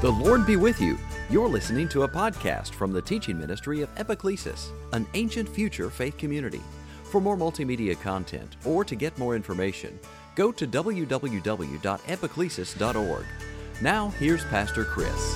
The Lord be with you. You're listening to a podcast from the teaching ministry of Epiclesis, an ancient future faith community. For more multimedia content or to get more information, go to www.epiclesis.org. Now, here's Pastor Chris.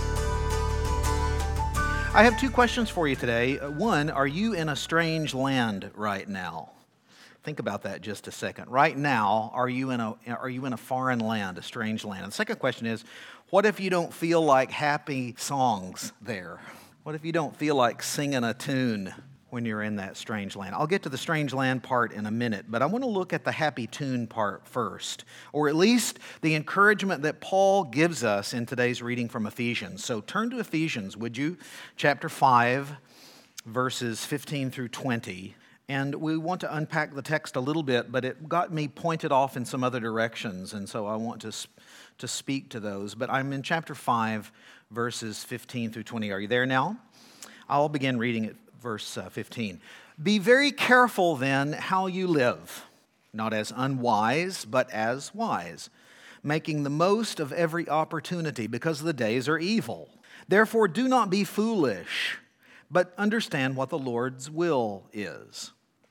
I have two questions for you today. One, are you in a strange land right now? Think about that just a second. Right now, are you in a foreign land, a strange land? And the second question is, what if you don't feel like happy songs there? What if you don't feel like singing a tune when you're in that strange land? I'll get to the strange land part in a minute, but I want to look at the happy tune part first, or at least the encouragement that Paul gives us in today's reading from Ephesians. So turn to Ephesians, would you? Chapter 5, verses 15 through 20. And we want to unpack the text a little bit, but it got me pointed off in some other directions, and so I want to speak to those. But I'm in chapter 5, verses 15 through 20. Are you there now? I'll begin reading at verse 15. Be very careful then how you live, not as unwise, but as wise, making the most of every opportunity, because the days are evil. Therefore do not be foolish, but understand what the Lord's will is.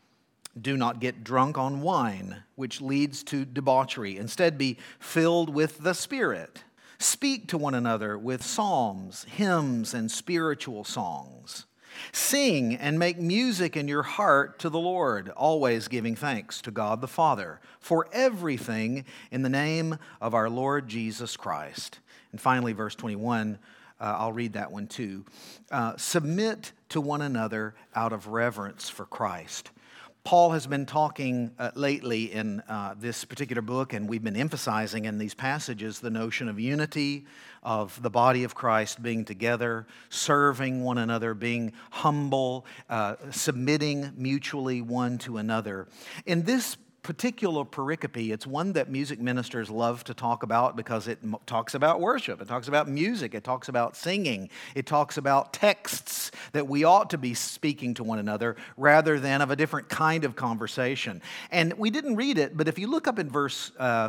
Do not get drunk on wine, which leads to debauchery. Instead, be filled with the Spirit. Speak to one another with psalms, hymns, and spiritual songs. Sing and make music in your heart to the Lord, always giving thanks to God the Father for everything in the name of our Lord Jesus Christ. And finally, verse 21, I'll read that one too. Submit to one another out of reverence for Christ. Paul has been talking lately in this particular book, and we've been emphasizing in these passages the notion of unity, of the body of Christ being together, serving one another, being humble, submitting mutually one to another. In this particular pericope, it's one that music ministers love to talk about because it talks about worship, it talks about music, it talks about singing, it talks about texts that we ought to be speaking to one another rather than of a different kind of conversation. And we didn't read it, but if you look up in verse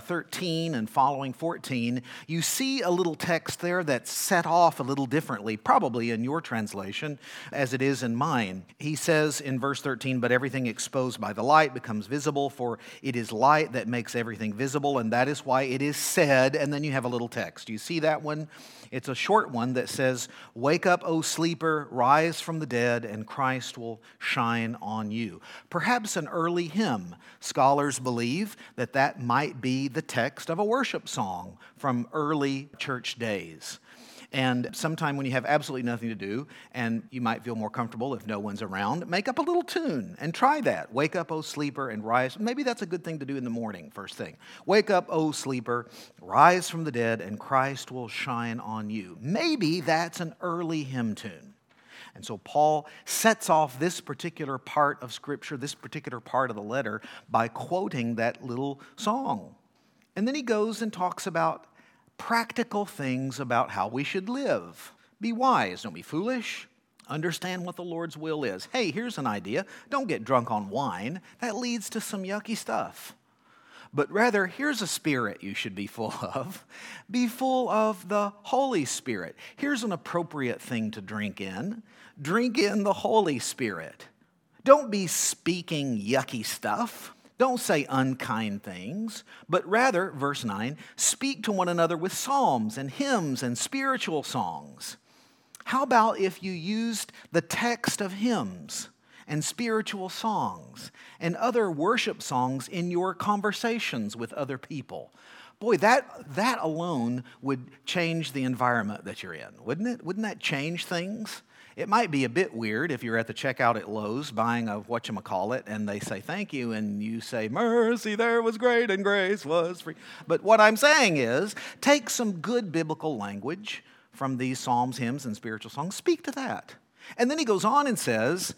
13 and following 14, you see a little text there that's set off a little differently, probably in your translation, as it is in mine. He says in verse 13, but everything exposed by the light becomes visible, for it is light that makes everything visible, and that is why it is said, and then you have a little text. You see that one? It's a short one that says, wake up, O sleeper, rise from the dead, and Christ will shine on you. Perhaps an early hymn. Scholars believe that that might be the text of a worship song from early church days. And sometime when you have absolutely nothing to do, and you might feel more comfortable if no one's around, make up a little tune and try that. Wake up, O sleeper, and rise. Maybe that's a good thing to do in the morning, first thing. Wake up, O sleeper, rise from the dead, and Christ will shine on you. Maybe that's an early hymn tune. And so Paul sets off this particular part of Scripture, this particular part of the letter, by quoting that little song. And then he goes and talks about practical things about how we should live. Be wise, don't be foolish. Understand what the Lord's will is. Hey, here's an idea. Don't get drunk on wine. That leads to some yucky stuff. But rather, here's a spirit you should be full of. Be full of the Holy Spirit. Here's an appropriate thing to drink in. Drink in the Holy Spirit. Don't be speaking yucky stuff. Don't say unkind things, but rather, verse 9, speak to one another with psalms and hymns and spiritual songs. How about if you used the text of hymns and spiritual songs and other worship songs in your conversations with other people? Boy, that alone would change the environment that you're in, wouldn't it? Wouldn't that change things? It might be a bit weird if you're at the checkout at Lowe's buying a whatchamacallit and they say thank you and you say, mercy there was great and grace was free. But what I'm saying is, take some good biblical language from these psalms, hymns, and spiritual songs. Speak to that. And then he goes on and says,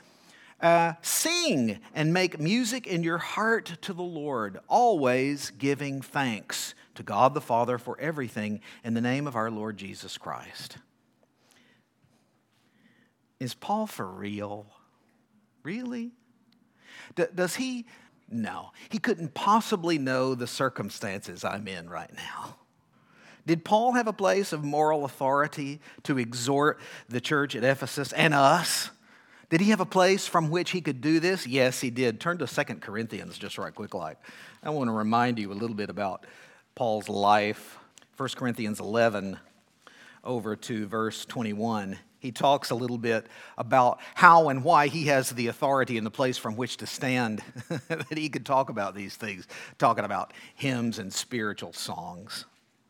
sing and make music in your heart to the Lord, always giving thanks to God the Father for everything in the name of our Lord Jesus Christ. Is Paul for real? Really? Does he? No. He couldn't possibly know the circumstances I'm in right now. Did Paul have a place of moral authority to exhort the church at Ephesus and us? Did he have a place from which he could do this? Yes, he did. Turn to 2 Corinthians just right quick like. I want to remind you a little bit about Paul's life. 1 Corinthians 11 over to verse 21. He talks a little bit about how and why he has the authority and the place from which to stand, that he could talk about these things, talking about hymns and spiritual songs.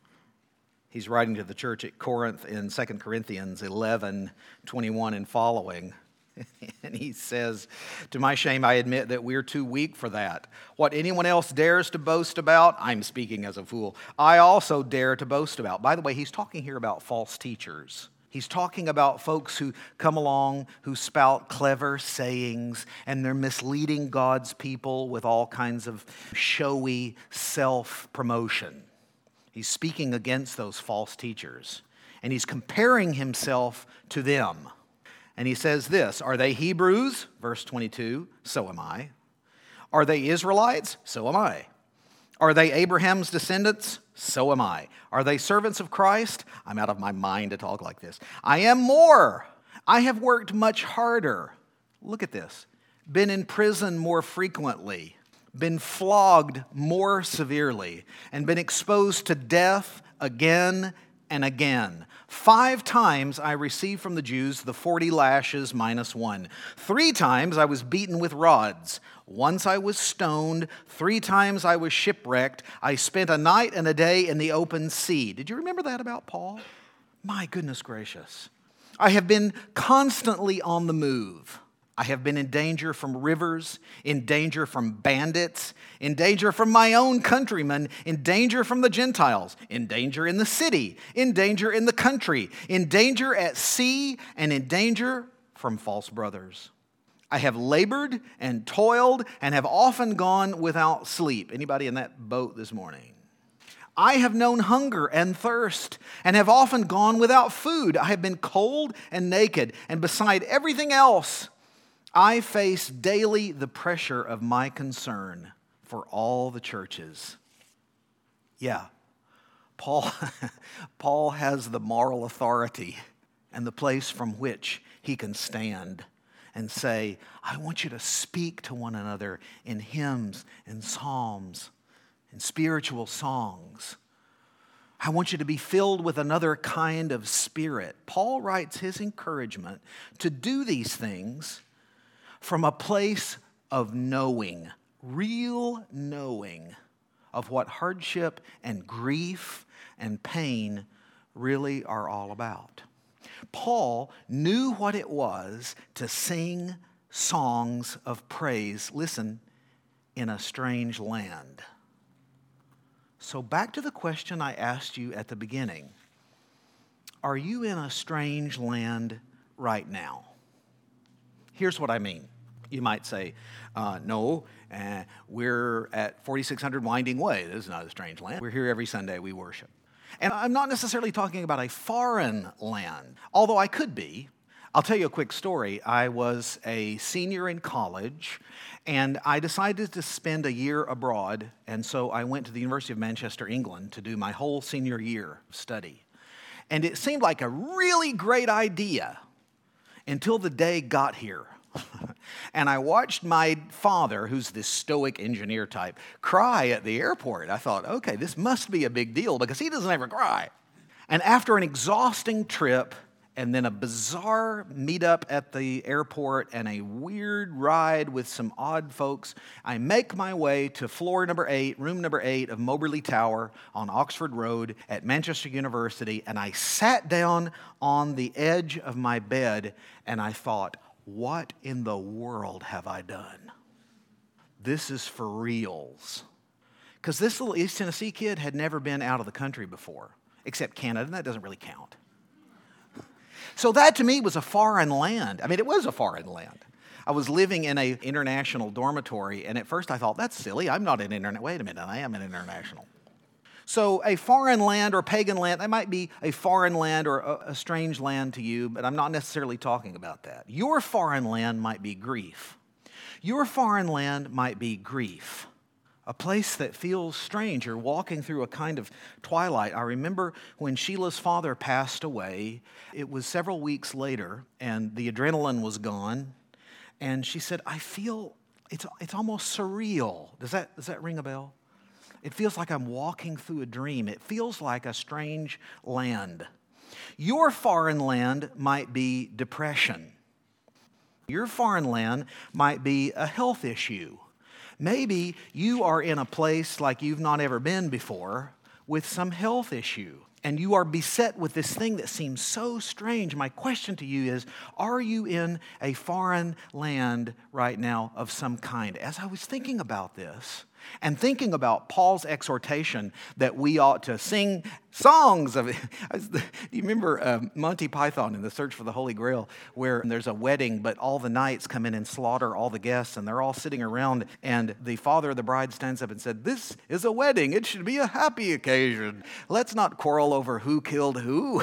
He's writing to the church at Corinth in 2 Corinthians 11, 21 and following. And he says, to my shame, I admit that we're too weak for that. What anyone else dares to boast about, I'm speaking as a fool, I also dare to boast about. By the way, he's talking here about false teachers. He's talking about folks who come along, who spout clever sayings, and they're misleading God's people with all kinds of showy self-promotion. He's speaking against those false teachers, and he's comparing himself to them. And he says this, are they Hebrews? Verse 22, so am I. Are they Israelites? So am I. Are they Abraham's descendants? So am I. Are they servants of Christ? I'm out of my mind to talk like this. I am more. I have worked much harder. Look at this. Been in prison more frequently. Been flogged more severely. And been exposed to death again and again. 5 times I received from the Jews the 40 lashes minus 1. 3 times I was beaten with rods. Once I was stoned. 3 times I was shipwrecked. I spent a night and a day in the open sea. Did you remember that about Paul? My goodness gracious. I have been constantly on the move. I have been in danger from rivers, in danger from bandits, in danger from my own countrymen, in danger from the Gentiles, in danger in the city, in danger in the country, in danger at sea, and in danger from false brothers. I have labored and toiled and have often gone without sleep. Anybody in that boat this morning? I have known hunger and thirst and have often gone without food. I have been cold and naked, and beside everything else, I face daily the pressure of my concern for all the churches. Yeah, Paul has the moral authority and the place from which he can stand and say, I want you to speak to one another in hymns and psalms and spiritual songs. I want you to be filled with another kind of spirit. Paul writes his encouragement to do these things from a place of knowing, real knowing of what hardship and grief and pain really are all about. Paul knew what it was to sing songs of praise, listen, in a strange land. So back to the question I asked you at the beginning. Are you in a strange land right now? Here's what I mean. You might say, no, we're at 4600 Winding Way. This is not a strange land. We're here every Sunday. We worship. And I'm not necessarily talking about a foreign land, although I could be. I'll tell you a quick story. I was a senior in college, and I decided to spend a year abroad, and so I went to the University of Manchester, England, to do my whole senior year of study. And it seemed like a really great idea until the day got here. And I watched my father, who's this stoic engineer type, cry at the airport. I thought, okay, this must be a big deal because he doesn't ever cry. And after an exhausting trip and then a bizarre meetup at the airport and a weird ride with some odd folks, I make my way to floor number 8, room number 8 of Moberly Tower on Oxford Road at Manchester University, and I sat down on the edge of my bed and I thought, what in the world have I done? This is for reals. Because this little East Tennessee kid had never been out of the country before, except Canada, and that doesn't really count. So that to me was a foreign land. I mean, it was a foreign land. I was living in an international dormitory, and at first I thought, that's silly. I'm not an international. Wait a minute, I am an international. So a foreign land or pagan land, that might be a foreign land or a strange land to you, but I'm not necessarily talking about that. Your foreign land might be grief. Your foreign land might be grief a place that feels strange. You're walking through a kind of twilight. I remember when Sheila's father passed away, it was several weeks later, and the adrenaline was gone, and she said, I feel it's almost surreal. Does that ring a bell? It feels like I'm walking through a dream. It feels like a strange land. Your foreign land might be depression. Your foreign land might be a health issue. Maybe you are in a place like you've not ever been before with some health issue, and you are beset with this thing that seems so strange. My question to you is, are you in a foreign land right now of some kind? As I was thinking about this, and thinking about Paul's exhortation that we ought to sing songs of, do you remember Monty Python in The Search for the Holy Grail, where there's a wedding, but all the knights come in and slaughter all the guests, and they're all sitting around, and the father of the bride stands up and said, this is a wedding, it should be a happy occasion. Let's not quarrel over who killed who.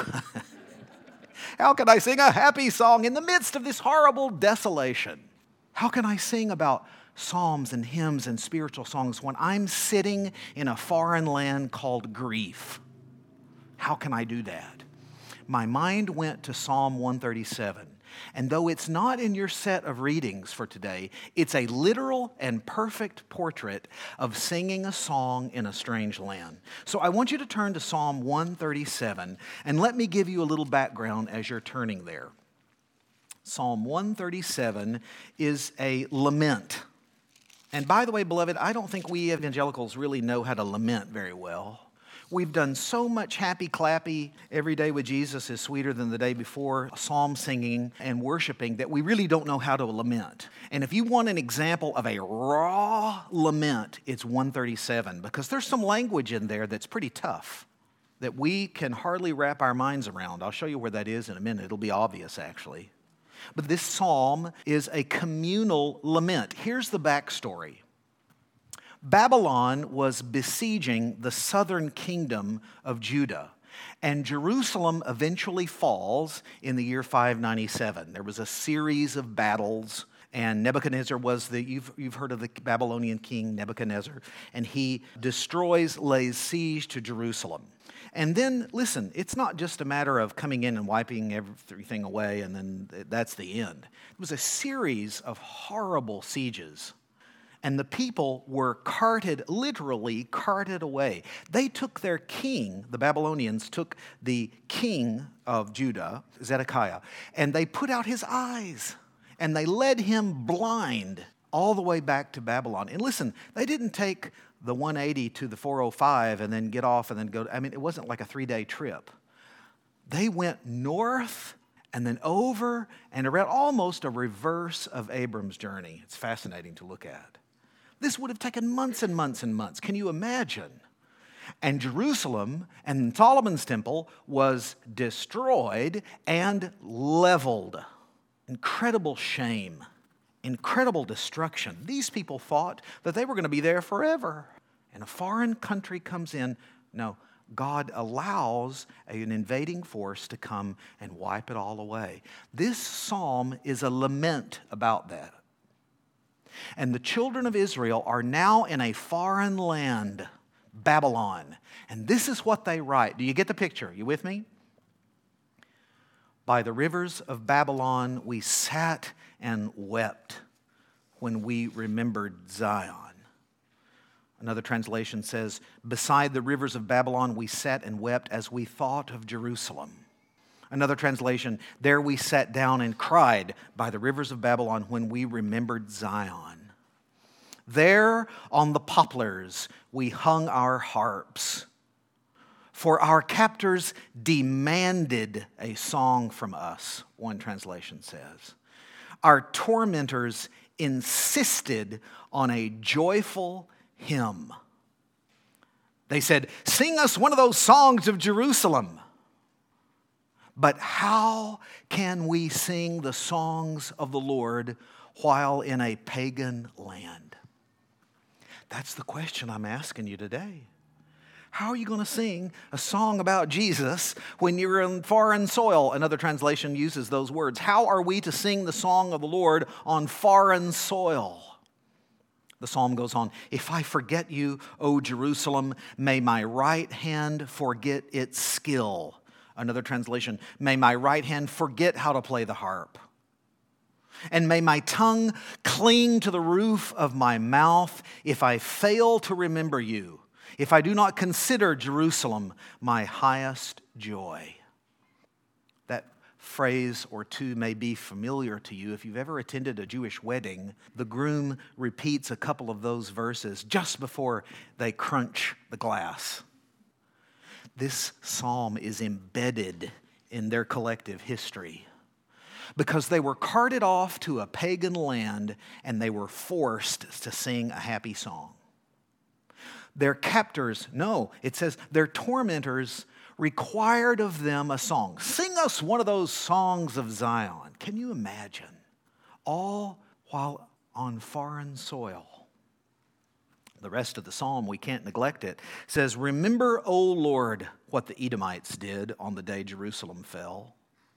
How can I sing a happy song in the midst of this horrible desolation? How can I sing about psalms and hymns and spiritual songs when I'm sitting in a foreign land called grief? How can I do that? My mind went to Psalm 137. And though it's not in your set of readings for today, it's a literal and perfect portrait of singing a song in a strange land. So I want you to turn to Psalm 137, and let me give you a little background as you're turning there. Psalm 137 is a lament. And by the way, beloved, I don't think we evangelicals really know how to lament very well. We've done so much happy clappy, every day with Jesus is sweeter than the day before, psalm singing and worshiping, that we really don't know how to lament. And if you want an example of a raw lament, it's 137, because there's some language in there that's pretty tough, that we can hardly wrap our minds around. I'll show you where that is in a minute. It'll be obvious, actually. But this psalm is a communal lament. Here's the backstory. Babylon was besieging the southern kingdom of Judah, and Jerusalem eventually falls in the year 597. There was a series of battles, and Nebuchadnezzar was you've heard of the Babylonian king Nebuchadnezzar, and he lays siege to Jerusalem. And then, listen, it's not just a matter of coming in and wiping everything away and then that's the end. It was a series of horrible sieges. And the people were literally carted away. They took their king, the Babylonians took the king of Judah, Zedekiah, and they put out his eyes. And they led him blind all the way back to Babylon. And listen, they didn't take the 180 to the 405 and then get off and then go. I mean, it wasn't like a 3-day trip. They went north and then over and around, almost a reverse of Abram's journey. It's fascinating to look at. This would have taken months and months and months. Can you imagine? And Jerusalem and Solomon's temple was destroyed and leveled. Incredible shame. Incredible destruction. These people thought that they were going to be there forever. And a foreign country comes in. No, God allows an invading force to come and wipe it all away. This psalm is a lament about that. And the children of Israel are now in a foreign land, Babylon. And this is what they write. Do you get the picture? You with me? By the rivers of Babylon we sat and wept when we remembered Zion. Another translation says, beside the rivers of Babylon we sat and wept as we thought of Jerusalem. Another translation, there we sat down and cried by the rivers of Babylon when we remembered Zion. There on the poplars we hung our harps, for our captors demanded a song from us, one translation says. Our tormentors insisted on a joyful hymn. They said, sing us one of those songs of Jerusalem. But how can we sing the songs of the Lord while in a pagan land? That's the question I'm asking you today. How are you going to sing a song about Jesus when you're in foreign soil? Another translation uses those words. How are we to sing the song of the Lord on foreign soil? The psalm goes on, if I forget you, O Jerusalem, may my right hand forget its skill. Another translation, may my right hand forget how to play the harp. And may my tongue cling to the roof of my mouth if I fail to remember you, if I do not consider Jerusalem my highest joy. That phrase or two may be familiar to you. If you've ever attended a Jewish wedding, the groom repeats a couple of those verses just before they crunch the glass. This psalm is embedded in their collective history because they were carted off to a pagan land and they were forced to sing a happy song. Their captors, no, it says their tormentors required of them a song. Sing us one of those songs of Zion. Can you imagine? All while on foreign soil. The rest of the psalm, we can't neglect it, says, remember, O Lord, what the Edomites did on the day Jerusalem fell.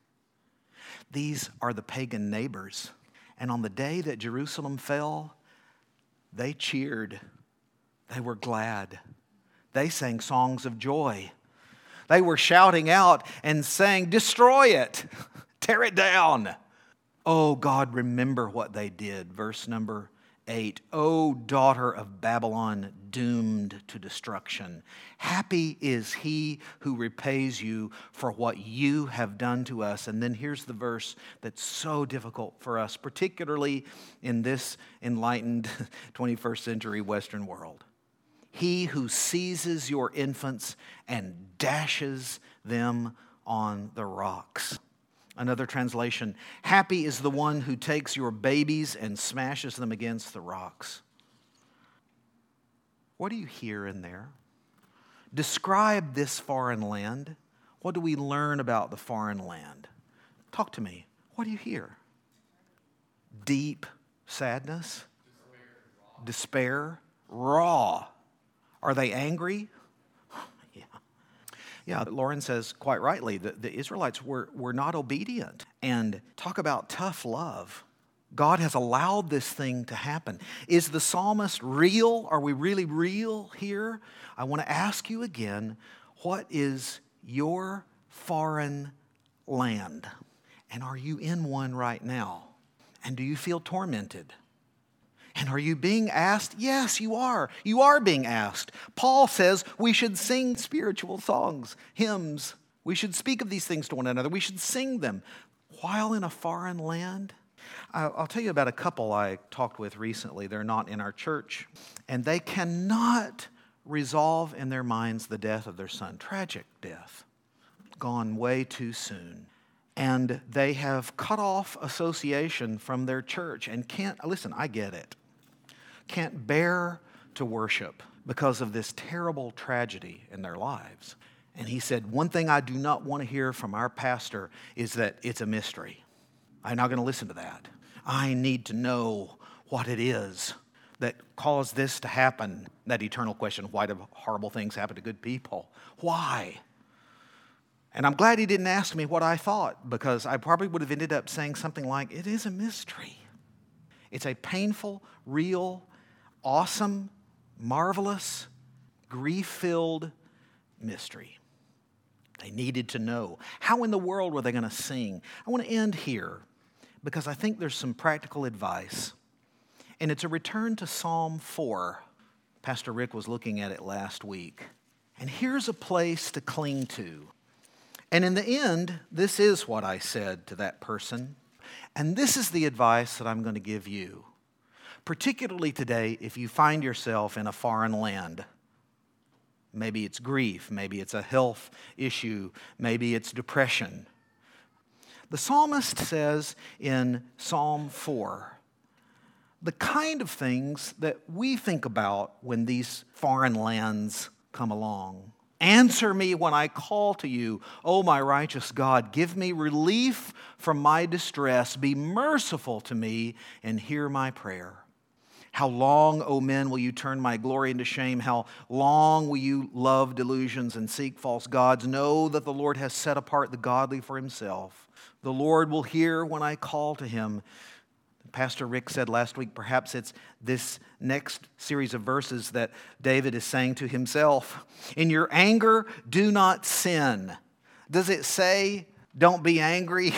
These are the pagan neighbors. And on the day that Jerusalem fell, they cheered. They were glad. They sang songs of joy. They were shouting out and saying, destroy it, tear it down. Oh, God, remember what they did. Verse number 8, O daughter of Babylon, doomed to destruction. Happy is he who repays you for what you have done to us. And then here's the verse that's so difficult for us, particularly in this enlightened 21st century Western world. He who seizes your infants and dashes them on the rocks. Another translation, happy is the one who takes your babies and smashes them against the rocks. What do you hear in there? Describe this foreign land. What do we learn about the foreign land? Talk to me. What do you hear? Deep sadness? Despair? Raw. Are they angry? Yeah, Lauren says quite rightly that the Israelites were not obedient. And talk about tough love. God has allowed this thing to happen. Is the psalmist real? Are we really real here? I want to ask you again, what is your foreign land? And are you in one right now? And do you feel tormented? And are you being asked? Yes, you are. You are being asked. Paul says we should sing spiritual songs, hymns. We should speak of these things to one another. We should sing them while in a foreign land. I'll tell you about a couple I talked with recently. They're not in our church. And they cannot resolve in their minds the death of their son. Tragic death. Gone way too soon. And they have cut off association from their church and can't, listen, I get it. Can't bear to worship because of this terrible tragedy in their lives. And he said, one thing I do not want to hear from our pastor is that it's a mystery. I'm not going to listen to that. I need to know what it is that caused this to happen. That eternal question, why do horrible things happen to good people? Why? And I'm glad he didn't ask me what I thought, because I probably would have ended up saying something like, it is a mystery. It's a painful, real, awesome, marvelous, grief-filled mystery. They needed to know. How in the world were they going to sing? I want to end here because I think there's some practical advice. And it's a return to Psalm 4. Pastor Rick was looking at it last week. And here's a place to cling to. And in the end, this is what I said to that person. And this is the advice that I'm going to give you. Particularly today, if you find yourself in a foreign land. Maybe it's grief, maybe it's a health issue, maybe it's depression. The psalmist says in Psalm 4, the kind of things that we think about when these foreign lands come along. Answer me when I call to you, O my righteous God. Give me relief from my distress. Be merciful to me and hear my prayer. How long, O men, will you turn my glory into shame? How long will you love delusions and seek false gods? Know that the Lord has set apart the godly for himself. The Lord will hear when I call to him. Pastor Rick said last week, perhaps it's this next series of verses that David is saying to himself. In your anger, do not sin. Does it say, don't be angry?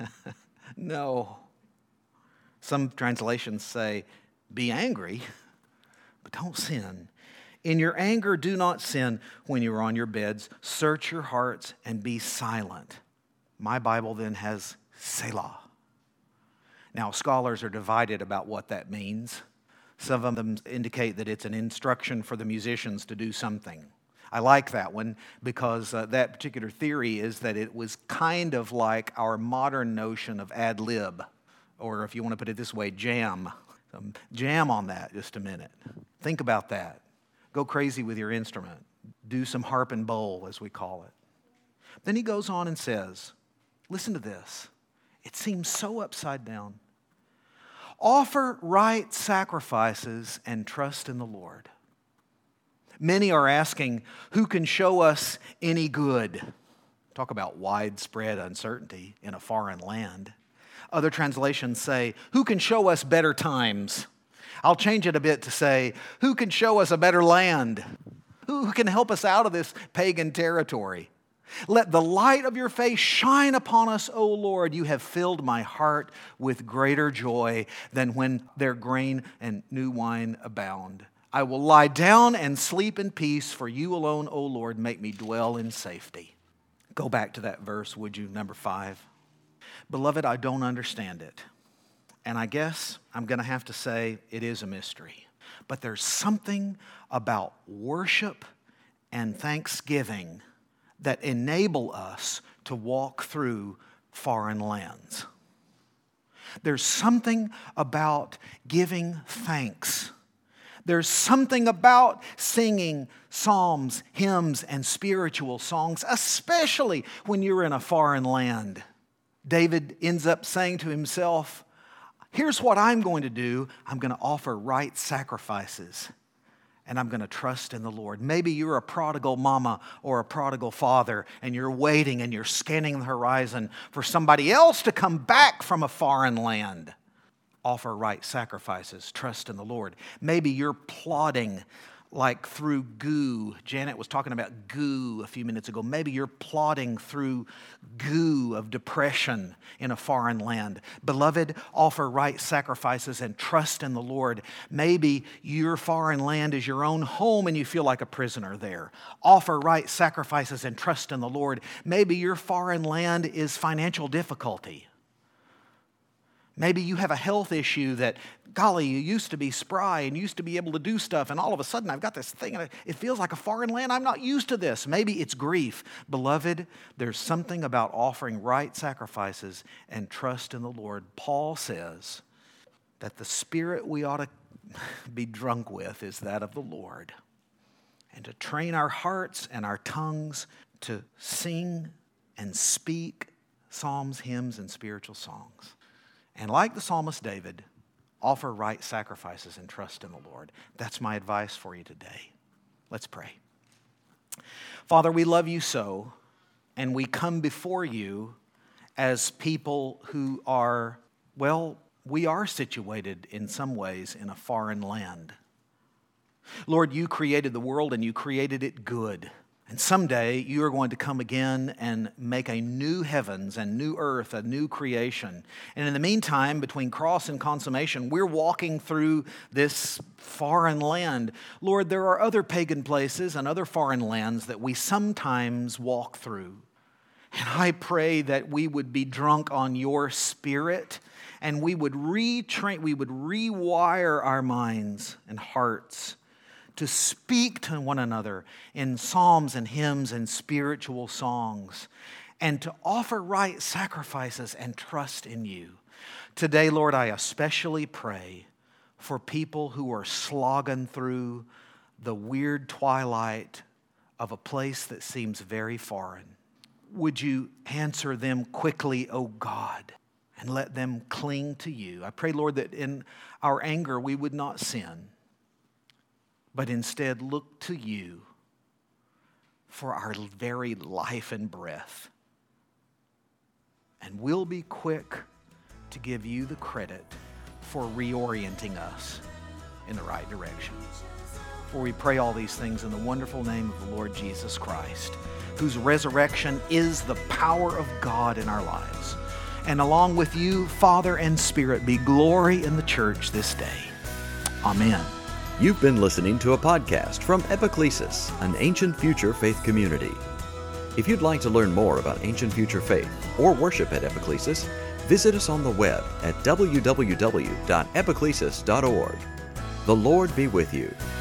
No. Some translations say, be angry, but don't sin. In your anger, do not sin when you're on your beds. Search your hearts and be silent. My Bible then has Selah. Now, scholars are divided about what that means. Some of them indicate that it's an instruction for the musicians to do something. I like that one because that particular theory is that it was kind of like our modern notion of ad lib, or if you want to put it this way, jam. Jam on that just a minute. Think about that. Go crazy with your instrument. Do some harp and bowl, as we call it. Then he goes on and says, listen to this. It seems so upside down. Offer right sacrifices and trust in the Lord. Many are asking, who can show us any good? Talk about widespread uncertainty in a foreign land. Other translations say, who can show us better times? I'll change it a bit to say, who can show us a better land? Who can help us out of this pagan territory? Let the light of your face shine upon us, O Lord. You have filled my heart with greater joy than when their grain and new wine abound. I will lie down and sleep in peace, for you alone, O Lord, make me dwell in safety. Go back to that verse, would you, number 5. Beloved, I don't understand it. And I guess I'm going to have to say it is a mystery. But there's something about worship and thanksgiving that enable us to walk through foreign lands. There's something about giving thanks. There's something about singing psalms, hymns, and spiritual songs, especially when you're in a foreign land. David ends up saying to himself, here's what I'm going to do. I'm going to offer right sacrifices, and I'm going to trust in the Lord. Maybe you're a prodigal mama or a prodigal father, and you're waiting and you're scanning the horizon for somebody else to come back from a foreign land. Offer right sacrifices, trust in the Lord. Maybe you're plodding like through goo. Janet was talking about goo a few minutes ago. Maybe you're plodding through goo of depression in a foreign land. Beloved, offer right sacrifices and trust in the Lord. Maybe your foreign land is your own home and you feel like a prisoner there. Offer right sacrifices and trust in the Lord. Maybe your foreign land is financial difficulty. Maybe you have a health issue that, golly, you used to be spry and used to be able to do stuff, and all of a sudden I've got this thing and it feels like a foreign land. I'm not used to this. Maybe it's grief. Beloved, there's something about offering right sacrifices and trust in the Lord. Paul says that the spirit we ought to be drunk with is that of the Lord, and to train our hearts and our tongues to sing and speak psalms, hymns, and spiritual songs. And like the psalmist David, offer right sacrifices and trust in the Lord. That's my advice for you today. Let's pray. Father, we love you so, and we come before you as people who are, well, we are situated in some ways in a foreign land. Lord, you created the world and you created it good. And someday you are going to come again and make a new heavens and new earth, a new creation. And in the meantime, between cross and consummation, we're walking through this foreign land. Lord, there are other pagan places and other foreign lands that we sometimes walk through. And I pray that we would be drunk on your Spirit and we would rewire our minds and hearts to speak to one another in psalms and hymns and spiritual songs, and to offer right sacrifices and trust in you. Today, Lord, I especially pray for people who are slogging through the weird twilight of a place that seems very foreign. Would you answer them quickly, O God, and let them cling to you? I pray, Lord, that in our anger we would not sin, but instead look to you for our very life and breath. And we'll be quick to give you the credit for reorienting us in the right direction. For we pray all these things in the wonderful name of the Lord Jesus Christ, whose resurrection is the power of God in our lives. And along with you, Father and Spirit, be glory in the church this day. Amen. You've been listening to a podcast from Epiclesis, an Ancient Future Faith community. If you'd like to learn more about Ancient Future Faith or worship at Epiclesis, visit us on the web at www.epiclesis.org. The Lord be with you.